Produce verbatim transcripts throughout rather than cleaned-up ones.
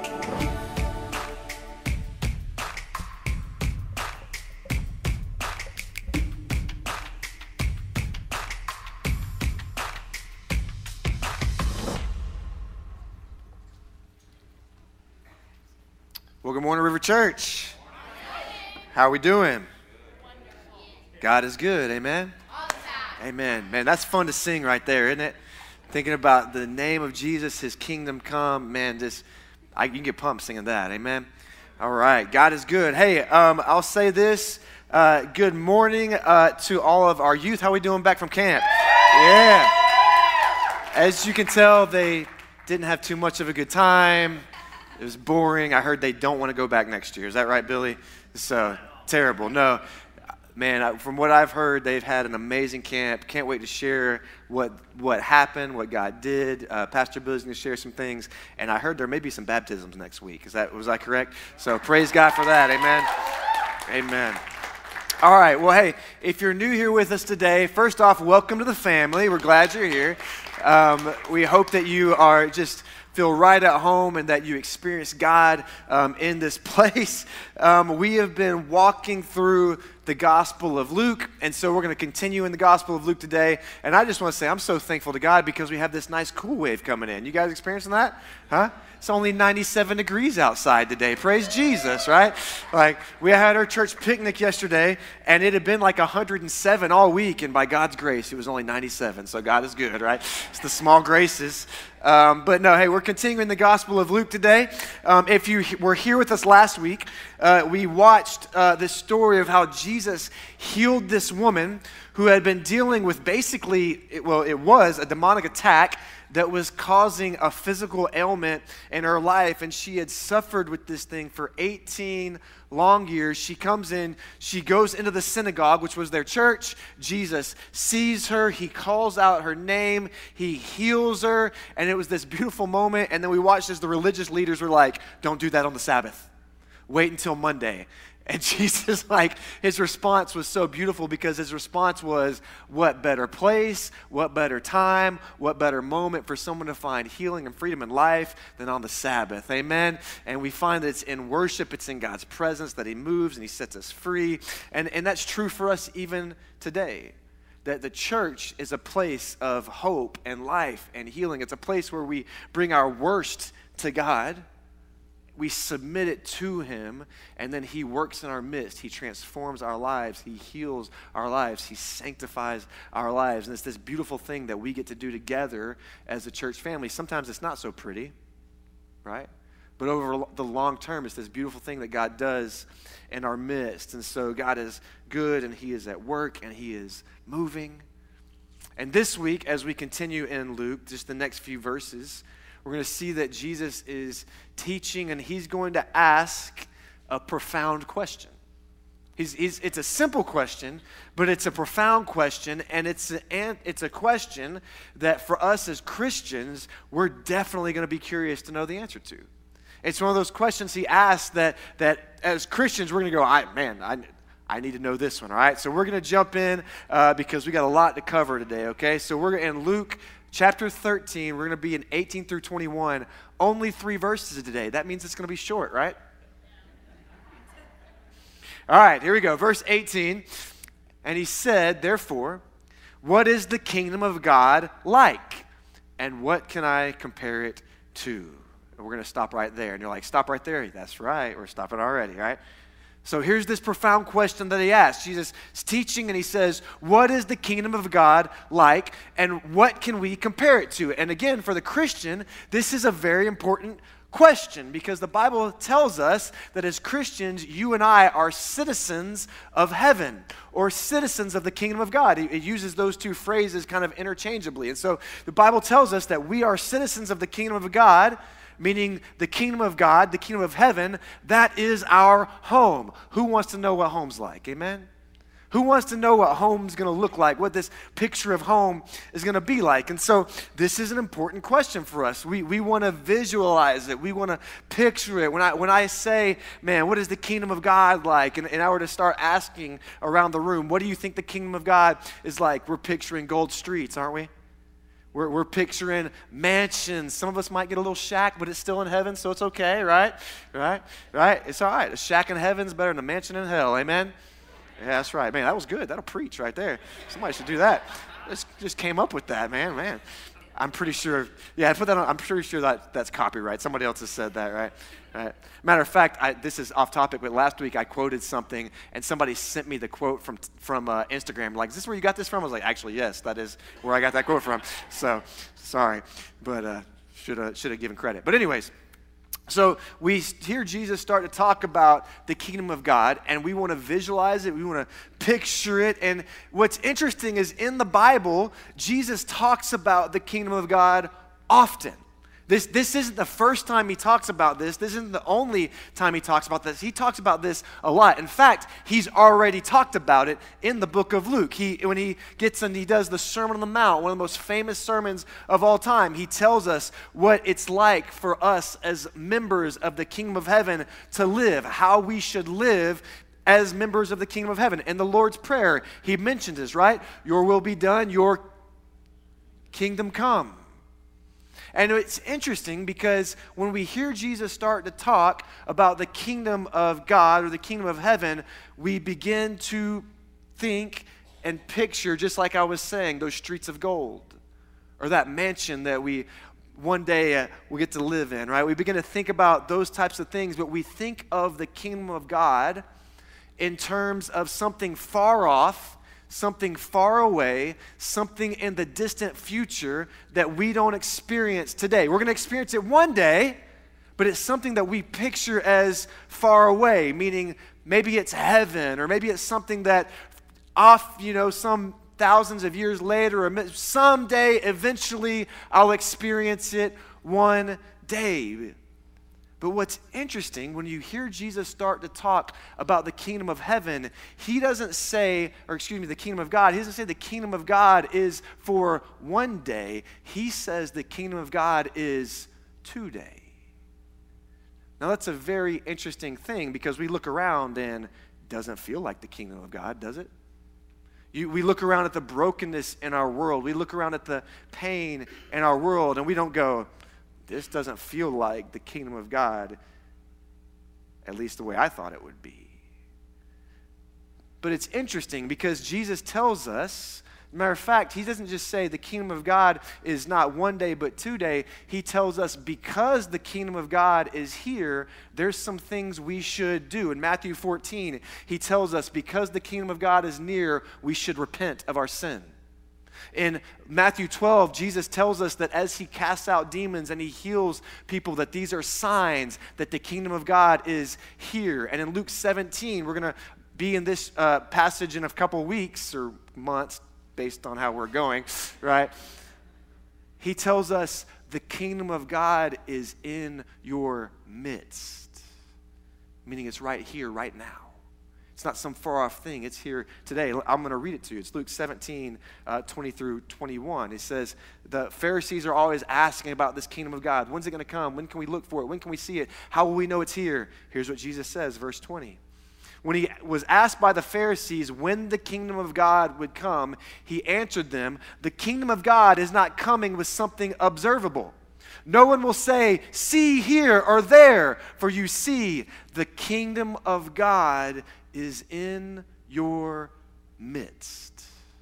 Well, good morning, River Church. How are we doing? God is good, amen? Amen. Man, that's fun to sing right there, isn't it? Thinking about the name of Jesus, his kingdom come. Man, just, I, you can get pumped singing that, amen? All right, God is good. Hey, um, I'll say this. Uh, good morning uh, to all of our youth. How are we doing back from camp? Yeah. As you can tell, they didn't have too much of a good time. It was boring. I heard they don't want to go back next year. Is that right, Billy? So terrible. No, man, from what I've heard, they've had an amazing camp. Can't wait to share what what happened, what God did. Uh, Pastor Billy's going to share some things. And I heard there may be some baptisms next week. Is that, was I correct? So praise God for that. Amen. Amen. All right. Well, hey, if you're new here with us today, first off, welcome to the family. We're glad you're here. Um, we hope that you are just feel right at home and that you experience God um, in this place. Um, we have been walking through the Gospel of Luke, and so we're going to continue in the Gospel of Luke today. And I just want to say I'm so thankful to God because we have this nice cool wave coming in. You guys experiencing that? Huh? It's only ninety-seven degrees outside today. Praise Jesus, right? Like, we had our church picnic yesterday, and it had been like one hundred seven all week, and by God's grace, it was only ninety-seven. So God is good, right? It's the small graces. Um, but no, hey, we're continuing the Gospel of Luke today. Um, if you were here with us last week, uh, we watched uh, this story of how Jesus healed this woman who had been dealing with basically, well, it was a demonic attack that was causing a physical ailment in her life, and she had suffered with this thing for eighteen long years. She comes in, she goes into the synagogue, which was their church. Jesus sees her, he calls out her name, he heals her, and it was this beautiful moment. And then we watched as the religious leaders were like, don't do that on the Sabbath. Wait until Monday. And Jesus, like, his response was so beautiful because his response was, what better place, what better time, what better moment for someone to find healing and freedom in life than on the Sabbath, amen? And we find that it's in worship, it's in God's presence that he moves and he sets us free. And, and that's true for us even today. That the church is a place of hope and life and healing. It's a place where we bring our worst to God. We submit it to him, and then he works in our midst. He transforms our lives. He heals our lives. He sanctifies our lives. And it's this beautiful thing that we get to do together as a church family. Sometimes it's not so pretty, right? But over the long term, it's this beautiful thing that God does in our midst. And so God is good, and he is at work, and he is moving. And this week, as we continue in Luke, just the next few verses, we're going to see that Jesus is teaching, and he's going to ask a profound question. He's, he's, it's a simple question, but it's a profound question, and it's a, it's a question that for us as Christians, we're definitely going to be curious to know the answer to. It's one of those questions he asks that, that as Christians, we're going to go, I, man, I, I need to know this one, all right? So we're going to jump in uh, because we got a lot to cover today, okay? So we're in Luke chapter thirteen, we're going to be in eighteen through twenty-one, only three verses today. That means it's going to be short, right? All right, here we go. Verse eighteen, and he said, therefore, what is the kingdom of God like? And what can I compare it to? And we're going to stop right there. And you're like, stop right there? That's right. We're stopping already, right? So here's this profound question that he asks. Jesus is teaching, and he says, what is the kingdom of God like, and what can we compare it to? And again, for the Christian, this is a very important question because the Bible tells us that as Christians, you and I are citizens of heaven or citizens of the kingdom of God. It uses those two phrases kind of interchangeably. And so the Bible tells us that we are citizens of the kingdom of God, meaning the kingdom of God, the kingdom of heaven, that is our home. Who wants to know what home's like? Amen? Who wants to know what home's going to look like, what this picture of home is going to be like? And so this is an important question for us. We we want to visualize it. We want to picture it. When I when I say, man, what is the kingdom of God like? And, and I were to start asking around the room, what do you think the kingdom of God is like? We're picturing gold streets, aren't we? We're, we're picturing mansions. Some of us might get a little shack, but it's still in heaven, so it's okay, right? Right? Right? It's all right. A shack in heaven's better than a mansion in hell. Amen? Yeah, that's right. Man, that was good. That'll preach right there. Somebody should do that. Just, just came up with that, man. Man, I'm pretty sure. Yeah, I put that on. I'm pretty sure that that's copyright. Somebody else has said that, right? Right. Matter of fact, I, this is off topic, but last week I quoted something, and somebody sent me the quote from from uh, Instagram. Like, is this where you got this from? I was like, actually, yes, that is where I got that quote from. So, sorry, but uh, should have should have given credit. But anyways. So we hear Jesus start to talk about the kingdom of God, and we want to visualize it. We want to picture it. And what's interesting is in the Bible, Jesus talks about the kingdom of God often. This, this isn't the first time he talks about this. This isn't the only time he talks about this. He talks about this a lot. In fact, he's already talked about it in the book of Luke. He, when he gets and he does the Sermon on the Mount, one of the most famous sermons of all time, he tells us what it's like for us as members of the kingdom of heaven to live, how we should live as members of the kingdom of heaven. In the Lord's Prayer, he mentions this, right? Your will be done, your kingdom come. And it's interesting because when we hear Jesus start to talk about the kingdom of God or the kingdom of heaven, we begin to think and picture, just like I was saying, those streets of gold or that mansion that we one day uh, will get to live in, right? We begin to think about those types of things, but we think of the kingdom of God in terms of something far off, something far away, something in the distant future that we don't experience today. We're going to experience it one day, but it's something that we picture as far away, meaning maybe it's heaven, or maybe it's something that off, you know, some thousands of years later, or someday, eventually, I'll experience it one day. But what's interesting, when you hear Jesus start to talk about the kingdom of heaven, he doesn't say, or excuse me, the kingdom of God, he doesn't say the kingdom of God is for one day. He says the kingdom of God is today. Now that's a very interesting thing because we look around and it doesn't feel like the kingdom of God, does it? You, we look around at the brokenness in our world. We look around at the pain in our world and we don't go, this doesn't feel like the kingdom of God, at least the way I thought it would be. But it's interesting because Jesus tells us, matter of fact, he doesn't just say the kingdom of God is not one day but today. He tells us because the kingdom of God is here, there's some things we should do. In Matthew fourteen, he tells us because the kingdom of God is near, we should repent of our sin. In Matthew twelve, Jesus tells us that as he casts out demons and he heals people, that these are signs that the kingdom of God is here. And in Luke seventeen, we're going to be in this uh, passage in a couple weeks or months, based on how we're going, right? He tells us the kingdom of God is in your midst, meaning it's right here, right now. It's not some far-off thing. It's here today. I'm going to read it to you. It's Luke seventeen, uh, twenty through twenty-one. It says, the Pharisees are always asking about this kingdom of God. When's it going to come? When can we look for it? When can we see it? How will we know it's here? Here's what Jesus says, verse twenty. When he was asked by the Pharisees when the kingdom of God would come, he answered them, the kingdom of God is not coming with something observable. No one will say, see here or there, for you see, the kingdom of God is in your midst.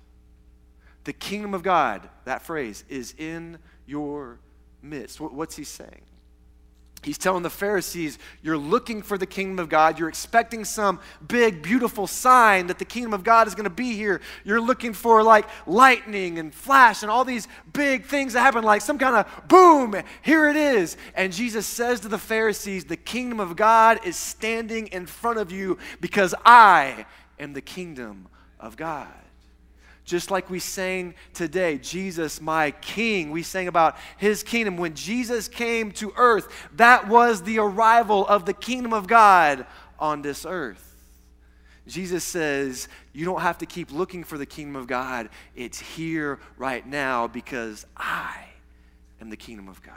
The kingdom of God, that phrase, is in your midst. What's he saying? He's telling the Pharisees, you're looking for the kingdom of God. You're expecting some big, beautiful sign that the kingdom of God is going to be here. You're looking for like lightning and flash and all these big things that happen, like some kind of boom, here it is. And Jesus says to the Pharisees, the kingdom of God is standing in front of you because I am the kingdom of God. Just like we sang today, Jesus, my King. We sang about his kingdom. When Jesus came to earth, that was the arrival of the kingdom of God on this earth. Jesus says, you don't have to keep looking for the kingdom of God. It's here right now because I am the kingdom of God.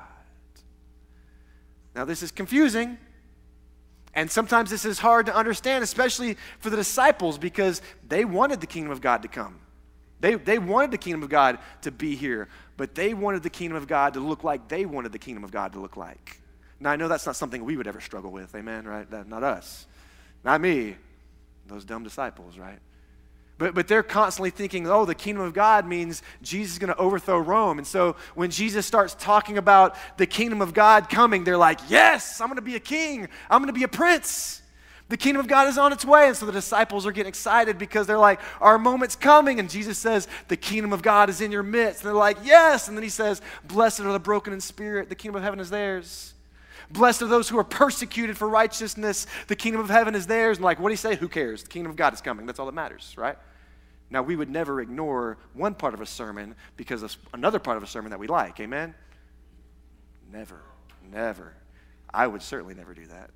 Now, this is confusing. And sometimes this is hard to understand, especially for the disciples, because they wanted the kingdom of God to come. They, they wanted the kingdom of God to be here, but they wanted the kingdom of God to look like they wanted the kingdom of God to look like. Now, I know that's not something we would ever struggle with, amen, right? That, not us. Not me. Those dumb disciples, right? But, but they're constantly thinking, oh, the kingdom of God means Jesus is going to overthrow Rome. And so when Jesus starts talking about the kingdom of God coming, they're like, yes, I'm going to be a king. I'm going to be a prince. The kingdom of God is on its way. And so the disciples are getting excited because they're like, our moment's coming. And Jesus says, the kingdom of God is in your midst. And they're like, yes. And then he says, blessed are the broken in spirit. The kingdom of heaven is theirs. Blessed are those who are persecuted for righteousness. The kingdom of heaven is theirs. And like, what do you say? Who cares? The kingdom of God is coming. That's all that matters, right? Now, we would never ignore one part of a sermon because of another part of a sermon that we like. Amen? Never. Never. I would certainly never do that.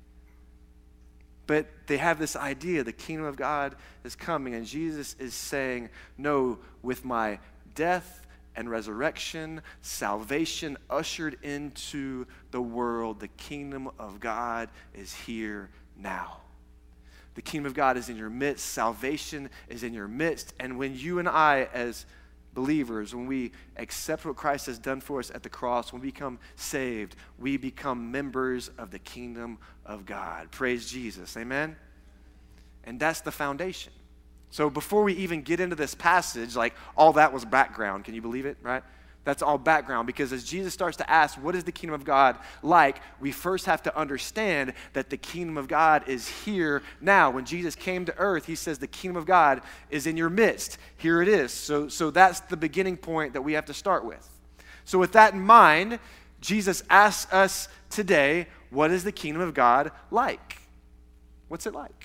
But they have this idea, the kingdom of God is coming, and Jesus is saying, no, with my death and resurrection, salvation ushered into the world, the kingdom of God is here now. The kingdom of God is in your midst. Salvation is in your midst. And when you and I, as believers, when we accept what Christ has done for us at the cross, when we become saved, we become members of the kingdom of God. Praise Jesus. Amen? And that's the foundation. So before we even get into this passage, like all that was background. Can you believe it, right? That's all background, because as Jesus starts to ask, what is the kingdom of God like? We first have to understand that the kingdom of God is here now. When Jesus came to earth, he says the kingdom of God is in your midst. Here it is. So, so that's the beginning point that we have to start with. So with that in mind, Jesus asks us today, what is the kingdom of God like? What's it like?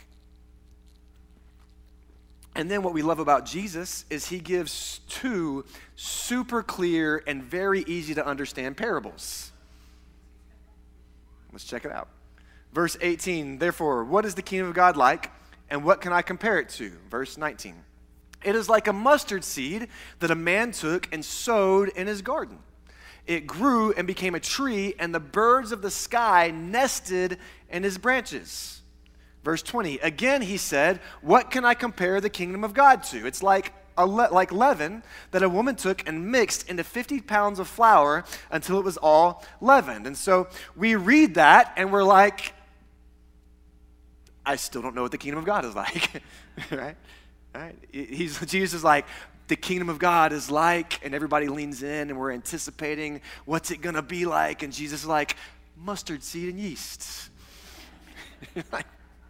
And then what we love about Jesus is he gives two super clear and very easy to understand parables. Let's check it out. Verse eighteen, therefore, what is the kingdom of God like, and what can I compare it to? Verse nineteen, it is like a mustard seed that a man took and sowed in his garden. It grew and became a tree, and the birds of the sky nested in his branches. Verse twenty, again he said, what can I compare the kingdom of God to? It's like a le- like leaven that a woman took and mixed into fifty pounds of flour until it was all leavened. And so we read that and we're like, I still don't know what the kingdom of God is like, right? right? He's, Jesus is like, the kingdom of God is like, and everybody leans in and we're anticipating what's it going to be like. And Jesus is like, mustard seed and yeast. Like,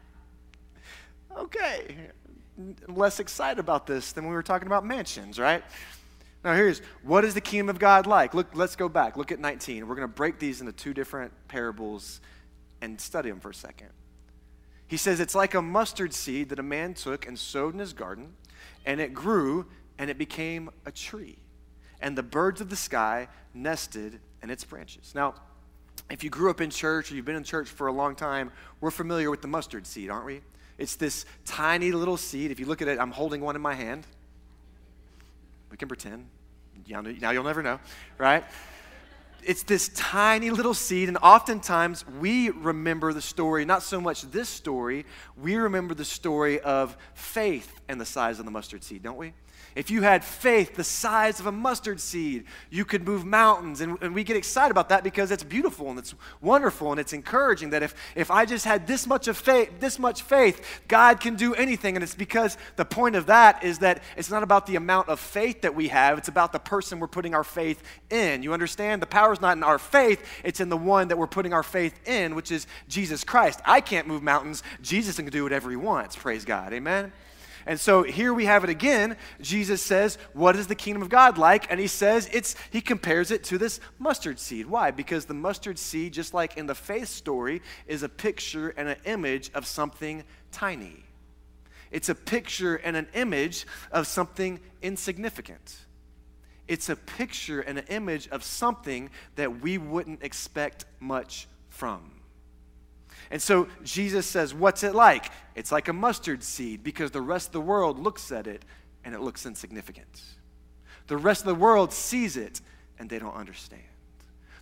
okay, I'm less excited about this than when we were talking about mansions, right? Now here's, what is the kingdom of God like? Look, let's go back. Look at nineteen. We're going to break these into two different parables and study them for a second. He says it's like a mustard seed that a man took and sowed in his garden, and it grew and it became a tree. And the birds of the sky nested in its branches. Now, if you grew up in church or you've been in church for a long time, we're familiar with the mustard seed, aren't we? It's this tiny little seed. If you look at it, I'm holding one in my hand. We can pretend. Now you'll never know, right? It's this tiny little seed, and oftentimes we remember the story, not so much this story, we remember the story of faith and the size of the mustard seed, don't we? If you had faith the size of a mustard seed, you could move mountains. And, and we get excited about that because it's beautiful and it's wonderful and it's encouraging that if, if I just had this much of faith, this much faith, God can do anything. And it's because the point of that is that it's not about the amount of faith that we have, it's about the person we're putting our faith in. You understand? The power's not in our faith, it's in the one that we're putting our faith in, which is Jesus Christ. I can't move mountains. Jesus can do whatever he wants. Praise God. Amen? And so here we have it again. Jesus says, what is the kingdom of God like? And he says, it's. he compares it to this mustard seed. Why? Because the mustard seed, just like in the faith story, is a picture and an image of something tiny. It's a picture and an image of something insignificant. It's a picture and an image of something that we wouldn't expect much from. And so Jesus says, what's it like? It's like a mustard seed because the rest of the world looks at it and it looks insignificant. The rest of the world sees it and they don't understand.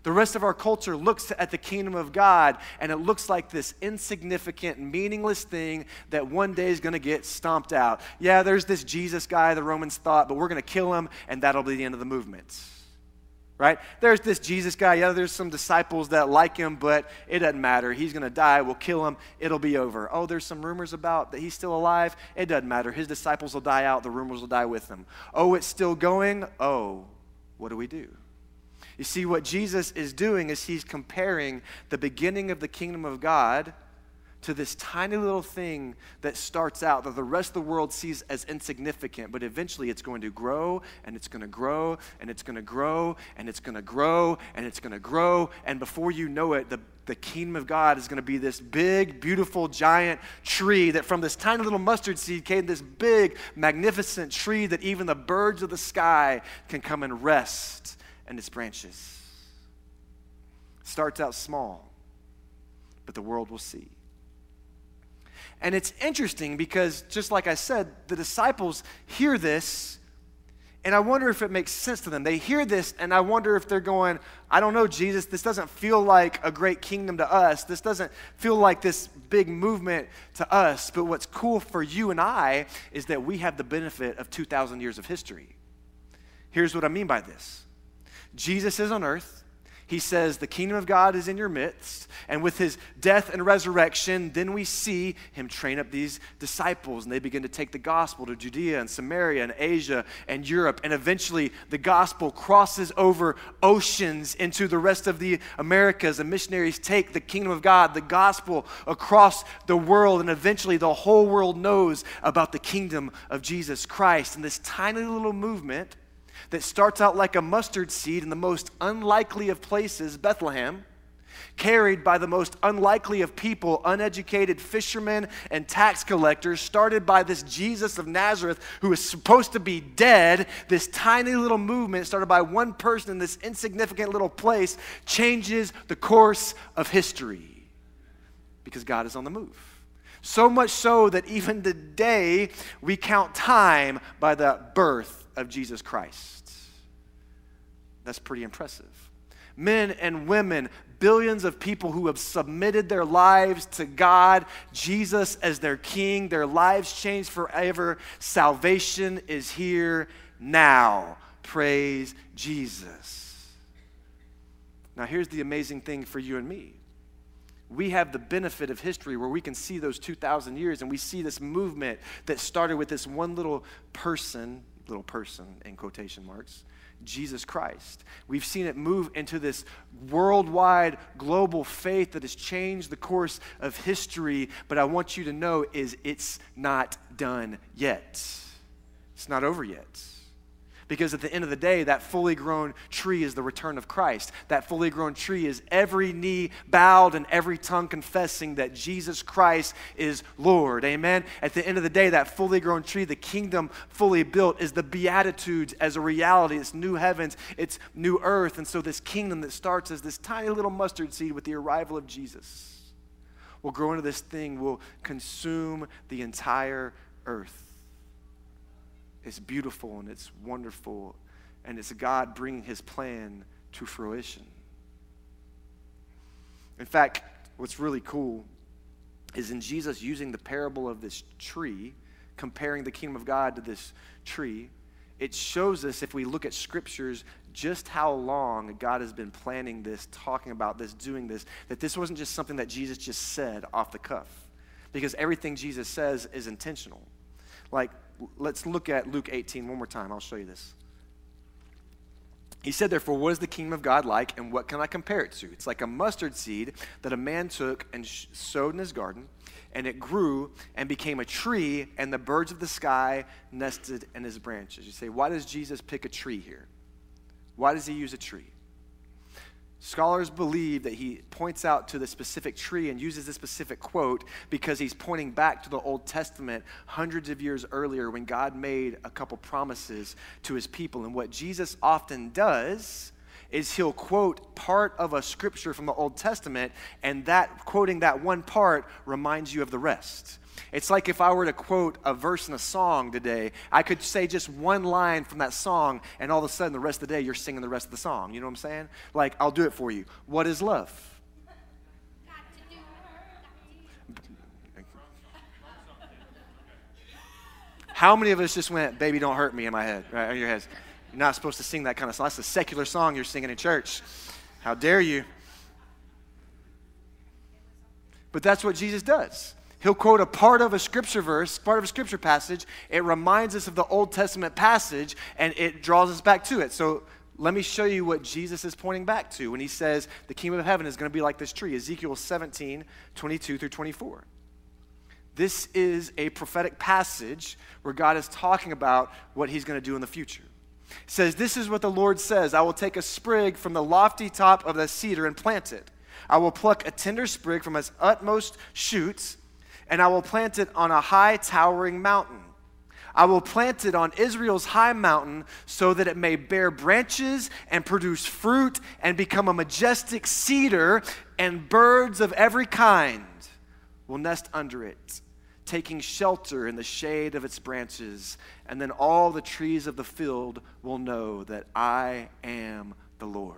The rest of our culture looks at the kingdom of God, and it looks like this insignificant, meaningless thing that one day is going to get stomped out. Yeah, there's this Jesus guy the Romans thought, but we're going to kill him, and that'll be the end of the movement. Right? There's this Jesus guy. Yeah, there's some disciples that like him, but it doesn't matter. He's going to die. We'll kill him. It'll be over. Oh, there's some rumors about that he's still alive. It doesn't matter. His disciples will die out. The rumors will die with him. Oh, it's still going. Oh, what do we do? You see, what Jesus is doing is he's comparing the beginning of the kingdom of God to this tiny little thing that starts out that the rest of the world sees as insignificant, but eventually it's going to grow, and it's going to grow, and it's going to grow, and it's going to grow, and it's going to grow, and before you know it, the, the kingdom of God is going to be this big, beautiful, giant tree that from this tiny little mustard seed came this big, magnificent tree that even the birds of the sky can come and rest in its branches. Starts out small, but the world will see. And it's interesting because, just like I said, the disciples hear this, and I wonder if it makes sense to them. They hear this, and I wonder if they're going, I don't know, Jesus, this doesn't feel like a great kingdom to us. This doesn't feel like this big movement to us. But what's cool for you and I is that we have the benefit of two thousand years of history. Here's what I mean by this. Jesus is on earth. He says, the kingdom of God is in your midst. And with his death and resurrection, then we see him train up these disciples, and they begin to take the gospel to Judea and Samaria and Asia and Europe. And eventually, the gospel crosses over oceans into the rest of the Americas, and missionaries take the kingdom of God, the gospel, across the world. And eventually, the whole world knows about the kingdom of Jesus Christ. And this tiny little movement that starts out like a mustard seed in the most unlikely of places, Bethlehem, carried by the most unlikely of people, uneducated fishermen and tax collectors, started by this Jesus of Nazareth who is supposed to be dead. This tiny little movement started by one person in this insignificant little place changes the course of history because God is on the move. So much so that even today we count time by the birth of Jesus Christ. That's pretty impressive. Men and women, billions of people who have submitted their lives to God, Jesus as their king, their lives changed forever. Salvation is here now. Praise Jesus. Now here's the amazing thing for you and me. We have the benefit of history where we can see those two thousand years, and we see this movement that started with this one little person, little person in quotation marks, Jesus Christ. We've seen it move into this worldwide global faith that has changed the course of history, but I want you to know is it's not done yet. It's not over yet. Because at the end of the day, that fully grown tree is the return of Christ. That fully grown tree is every knee bowed and every tongue confessing that Jesus Christ is Lord. Amen? At the end of the day, that fully grown tree, the kingdom fully built, is the Beatitudes as a reality. It's new heavens, it's new earth. And so this kingdom that starts as this tiny little mustard seed with the arrival of Jesus will grow into this thing, will consume the entire earth. It's beautiful and it's wonderful, and it's God bringing his plan to fruition. In fact, what's really cool is in Jesus using the parable of this tree, comparing the kingdom of God to this tree, it shows us, if we look at scriptures, just how long God has been planning this, talking about this, doing this, that this wasn't just something that Jesus just said off the cuff, because everything Jesus says is intentional. Like, let's look at Luke eighteen one more time. I'll show you this. He said, therefore, what is the kingdom of God like, and what can I compare it to? It's like a mustard seed that a man took and sh- sowed in his garden, and it grew and became a tree, and the birds of the sky nested in his branches. You say, why does Jesus pick a tree here? Why does he use a tree? Scholars believe that he points out to the specific tree and uses this specific quote because he's pointing back to the Old Testament hundreds of years earlier when God made a couple promises to his people. And what Jesus often does is he'll quote part of a scripture from the Old Testament, and that quoting that one part reminds you of the rest. It's like if I were to quote a verse in a song today, I could say just one line from that song, and all of a sudden the rest of the day you're singing the rest of the song. You know what I'm saying? Like, I'll do it for you. What is love? How many of us just went, baby, don't hurt me in my head, right, in your heads? You're not supposed to sing that kind of song. That's a secular song you're singing in church. How dare you? But that's what Jesus does. He'll quote a part of a scripture verse, part of a scripture passage. It reminds us of the Old Testament passage, and it draws us back to it. So let me show you what Jesus is pointing back to when he says the kingdom of heaven is going to be like this tree. Ezekiel seventeen, twenty-two through twenty-four. This is a prophetic passage where God is talking about what he's going to do in the future. It says, this is what the Lord says, I will take a sprig from the lofty top of the cedar and plant it. I will pluck a tender sprig from its utmost shoots, and I will plant it on a high towering mountain. I will plant it on Israel's high mountain so that it may bear branches and produce fruit and become a majestic cedar, and birds of every kind will nest under it, taking shelter in the shade of its branches. And then all the trees of the field will know that I am the Lord.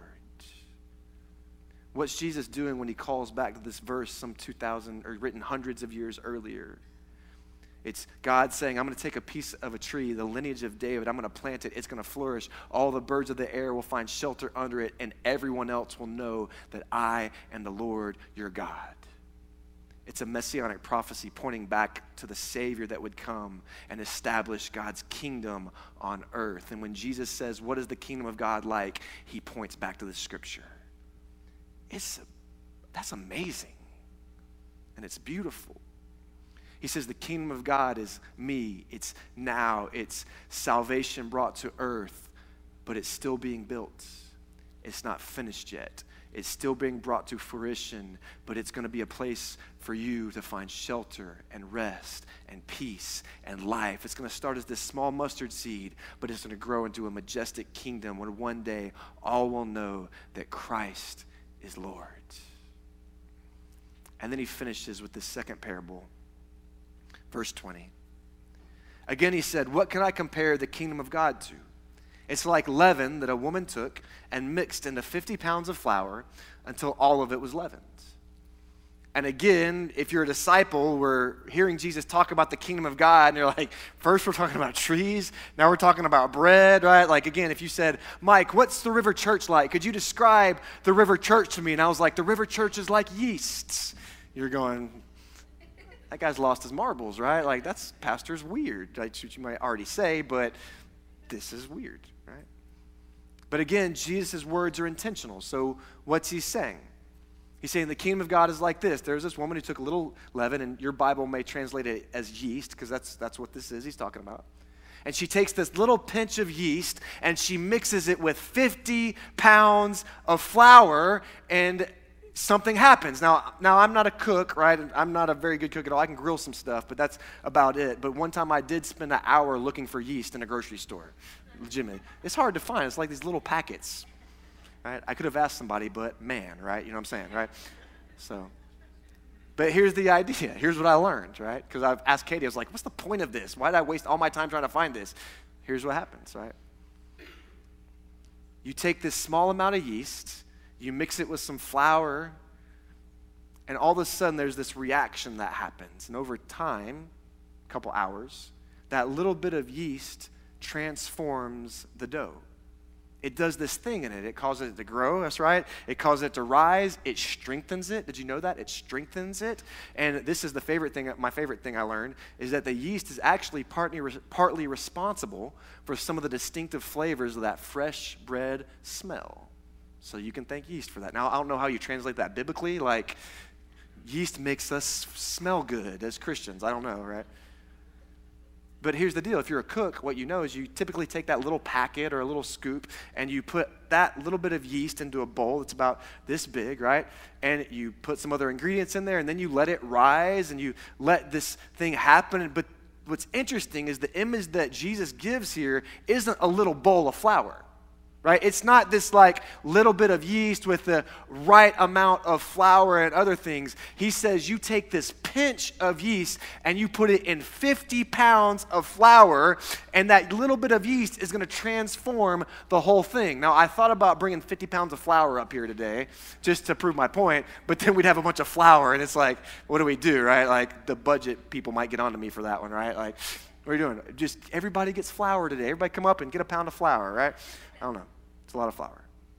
What's Jesus doing when he calls back to this verse some two thousand, or written hundreds of years earlier? It's God saying, I'm going to take a piece of a tree, the lineage of David, I'm going to plant it, it's going to flourish. All the birds of the air will find shelter under it, and everyone else will know that I am the Lord your God. It's a messianic prophecy pointing back to the Savior that would come and establish God's kingdom on earth. And when Jesus says, what is the kingdom of God like? He points back to the scripture. It's, that's amazing. And it's beautiful. He says the kingdom of God is me. It's now. It's salvation brought to earth, but it's still being built. It's not finished yet. It's still being brought to fruition, but it's going to be a place for you to find shelter and rest and peace and life. It's going to start as this small mustard seed, but it's going to grow into a majestic kingdom when one day all will know that Christ is Lord. And then he finishes with this second parable, verse twenty. Again he said, what can I compare the kingdom of God to? It's like leaven that a woman took and mixed into fifty pounds of flour until all of it was leavened. And again, if you're a disciple, we're hearing Jesus talk about the kingdom of God, and you're like, first we're talking about trees, now we're talking about bread, right? Like again, if you said, Mike, what's the River Church like? Could you describe the River Church to me? And I was like, the River Church is like yeast. You're going, that guy's lost his marbles, right? Like that's pastor's weird. That's what you might already say, but this is weird, right? But again, Jesus' words are intentional. So what's he saying? He's saying the kingdom of God is like this. There's this woman who took a little leaven, and your Bible may translate it as yeast, because that's, that's what this is he's talking about. And she takes this little pinch of yeast, and she mixes it with fifty pounds of flour, and something happens. Now, now I'm not a cook, right? I'm not a very good cook at all. I can grill some stuff, but that's about it. But one time I did spend an hour looking for yeast in a grocery store. Legitimately. It's hard to find. It's like these little packets, right? I could have asked somebody, but man, right? You know what I'm saying, right? So, but here's the idea. Here's what I learned, right? Because I've asked Katie, I was like, what's the point of this? Why did I waste all my time trying to find this? Here's what happens, right? You take this small amount of yeast, you mix it with some flour, and all of a sudden there's this reaction that happens. And over time, a couple hours, that little bit of yeast transforms the dough. It does this thing in it. It causes it to grow, that's right. It causes it to rise. It strengthens it. Did you know that? It strengthens it. And this is the favorite thing, my favorite thing I learned, is that the yeast is actually partly, partly responsible for some of the distinctive flavors of that fresh bread smell. So you can thank yeast for that. Now, I don't know how you translate that biblically. Like, yeast makes us smell good as Christians. I don't know, right? But here's the deal. If you're a cook, what you know is you typically take that little packet or a little scoop and you put that little bit of yeast into a bowl that's about this big, right? And you put some other ingredients in there, and then you let it rise and you let this thing happen. But what's interesting is the image that Jesus gives here isn't a little bowl of flour. right? It's not this like little bit of yeast with the right amount of flour and other things. He says you take this pinch of yeast and you put it in fifty pounds of flour, and that little bit of yeast is going to transform the whole thing. Now, I thought about bringing fifty pounds of flour up here today just to prove my point, but then we'd have a bunch of flour, and it's like, what do we do, right? Like, the budget people might get onto me for that one, right? Like, what are you doing? Just everybody gets flour today. Everybody come up and get a pound of flour, right? I don't know. It's a lot of flour.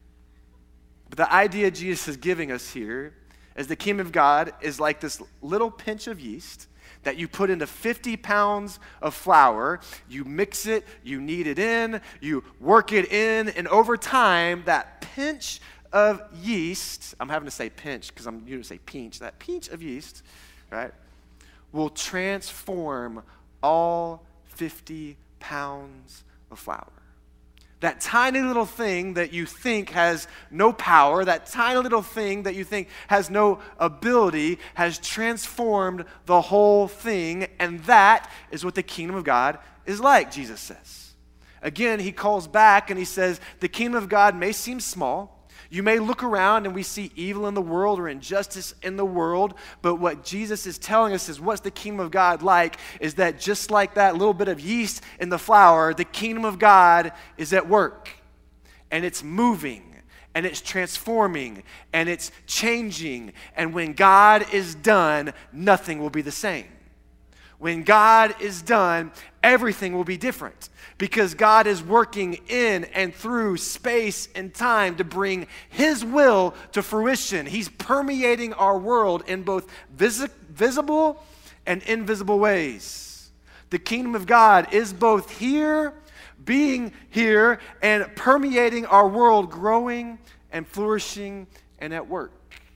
But the idea Jesus is giving us here is the kingdom of God is like this little pinch of yeast that you put into fifty pounds of flour. You mix it, you knead it in, you work it in, and over time, that pinch of yeast, I'm having to say pinch because I'm used to say pinch, that pinch of yeast, right, will transform all fifty pounds of flour. That tiny little thing that you think has no power, that tiny little thing that you think has no ability, has transformed the whole thing, and that is what the kingdom of God is like, Jesus says. Again, he calls back and he says, the kingdom of God may seem small. You may look around and we see evil in the world or injustice in the world, but what Jesus is telling us is what's the kingdom of God like is that just like that little bit of yeast in the flour, the kingdom of God is at work, and it's moving, and it's transforming, and it's changing, and when God is done, nothing will be the same. When God is done, everything will be different because God is working in and through space and time to bring his will to fruition. He's permeating our world in both vis- visible and invisible ways. The kingdom of God is both here, being here, and permeating our world, growing and flourishing and at work.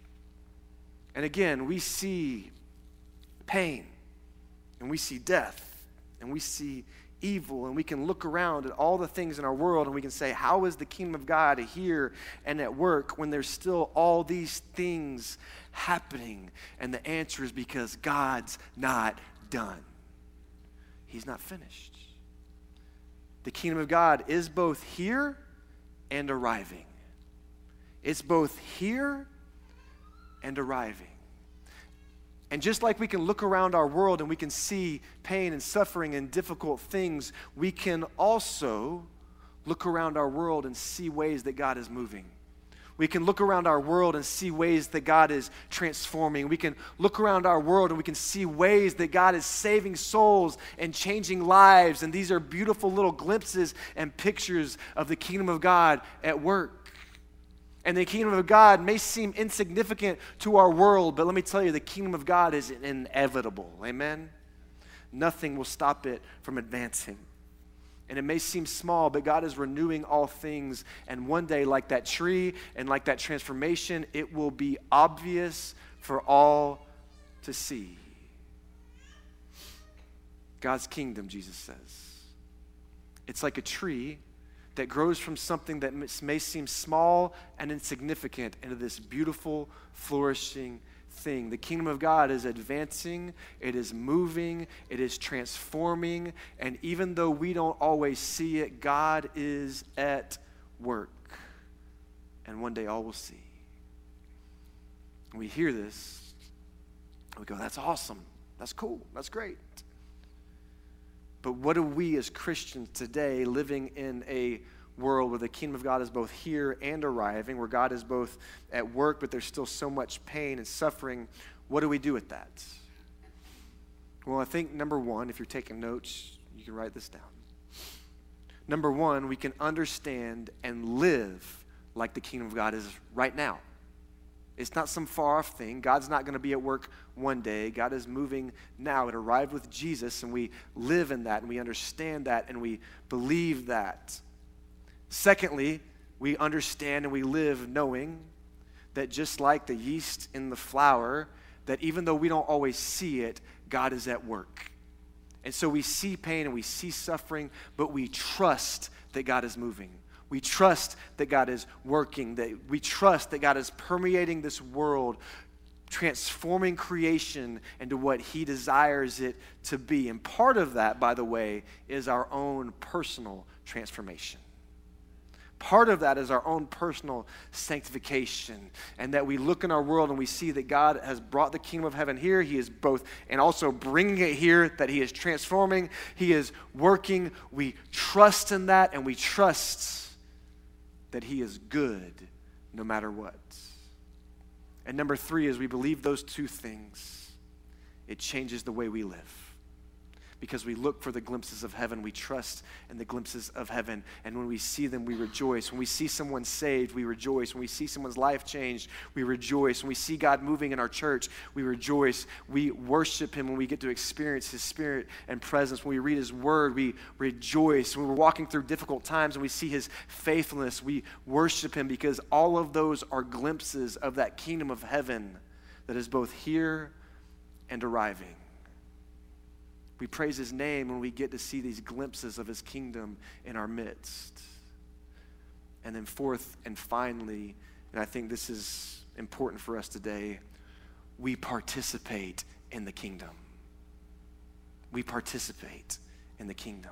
And again, we see pain. And we see death, and we see evil, and we can look around at all the things in our world, and we can say, how is the kingdom of God here and at work when there's still all these things happening? And the answer is because God's not done. He's not finished. The kingdom of God is both here and arriving. It's both here and arriving. And just like we can look around our world and we can see pain and suffering and difficult things, we can also look around our world and see ways that God is moving. We can look around our world and see ways that God is transforming. We can look around our world and we can see ways that God is saving souls and changing lives. And these are beautiful little glimpses and pictures of the kingdom of God at work. And the kingdom of God may seem insignificant to our world, but let me tell you, the kingdom of God is inevitable. Amen? Nothing will stop it from advancing. And it may seem small, but God is renewing all things. And one day, like that tree and like that transformation, it will be obvious for all to see. God's kingdom, Jesus says. It's like a tree that grows from something that may seem small and insignificant into this beautiful, flourishing thing. The kingdom of God is advancing, it is moving, it is transforming, and even though we don't always see it, God is at work. And one day all will see. And we hear this, we go, that's awesome, that's cool, that's great. But what do we as Christians today, living in a world where the kingdom of God is both here and arriving, where God is both at work, but there's still so much pain and suffering, what do we do with that? Well, I think number one, if you're taking notes, you can write this down. Number one, we can understand and live like the kingdom of God is right now. It's not some far-off thing. God's not going to be at work one day. God is moving now. It arrived with Jesus, and we live in that, and we understand that, and we believe that. Secondly, we understand and we live knowing that just like the yeast in the flour, that even though we don't always see it, God is at work. And so we see pain and we see suffering, but we trust that God is moving. We trust that God is working, that we trust that God is permeating this world, transforming creation into what he desires it to be. And part of that, by the way, is our own personal transformation. Part of that is our own personal sanctification, and that we look in our world and we see that God has brought the kingdom of heaven here. He is both, and also bringing it here, that he is transforming, he is working. We trust in that, and we trust that he is good no matter what. And number three is we believe those two things. It changes the way we live. Because we look for the glimpses of heaven, we trust in the glimpses of heaven. And when we see them, we rejoice. When we see someone saved, we rejoice. When we see someone's life changed, we rejoice. When we see God moving in our church, we rejoice. We worship him when we get to experience his spirit and presence. When we read his word, we rejoice. When we're walking through difficult times and we see his faithfulness, we worship him, because all of those are glimpses of that kingdom of heaven that is both here and arriving. We praise his name when we get to see these glimpses of his kingdom in our midst. And then fourth and finally, and I think this is important for us today, we participate in the kingdom. We participate in the kingdom.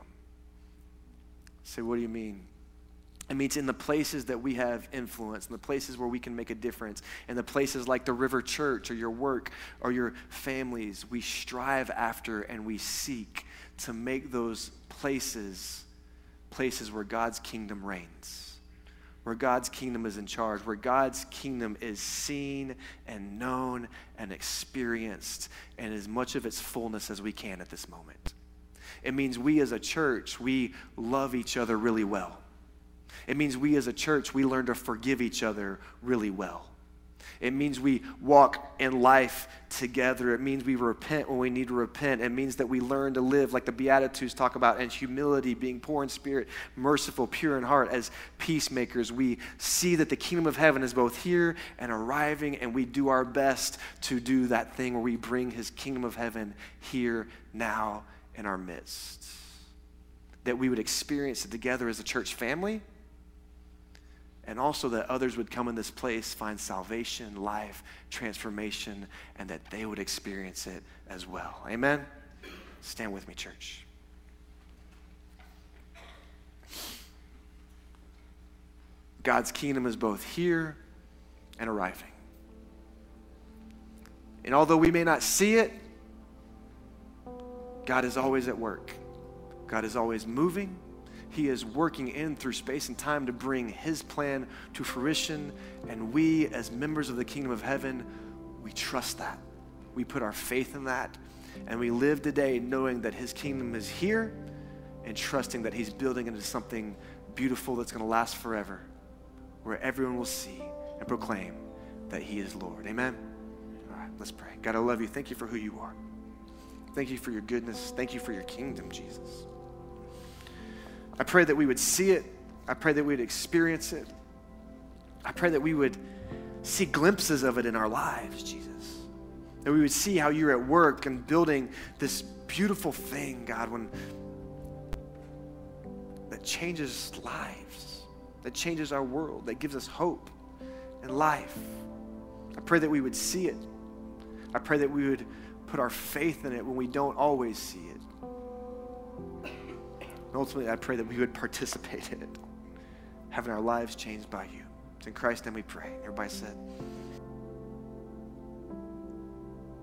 So what do you mean? It means in the places that we have influence, in the places where we can make a difference, in the places like the River Church or your work or your families, we strive after and we seek to make those places places where God's kingdom reigns, where God's kingdom is in charge, where God's kingdom is seen and known and experienced in as much of its fullness as we can at this moment. It means we as a church, we love each other really well. It means we as a church, we learn to forgive each other really well. It means we walk in life together. It means we repent when we need to repent. It means that we learn to live like the Beatitudes talk about, in humility, being poor in spirit, merciful, pure in heart, as peacemakers. We see that the kingdom of heaven is both here and arriving, and we do our best to do that thing where we bring his kingdom of heaven here, now, in our midst. That we would experience it together as a church family, and also that others would come in this place, find salvation, life, transformation, and that they would experience it as well. Amen? Stand with me, church. God's kingdom is both here and arriving. And although we may not see it, God is always at work. God is always moving. He is working in through space and time to bring his plan to fruition. And we, as members of the kingdom of heaven, we trust that. We put our faith in that. And we live today knowing that his kingdom is here and trusting that he's building into something beautiful that's going to last forever, where everyone will see and proclaim that he is Lord. Amen? All right, let's pray. God, I love you. Thank you for who you are. Thank you for your goodness. Thank you for your kingdom, Jesus. I pray that we would see it. I pray that we would experience it. I pray that we would see glimpses of it in our lives, Jesus. That we would see how you're at work and building this beautiful thing, God, when that changes lives, that changes our world, that gives us hope and life. I pray that we would see it. I pray that we would put our faith in it when we don't always see it. And ultimately, I pray that we would participate in it, having our lives changed by you. It's in Christ's name we pray. Everybody said,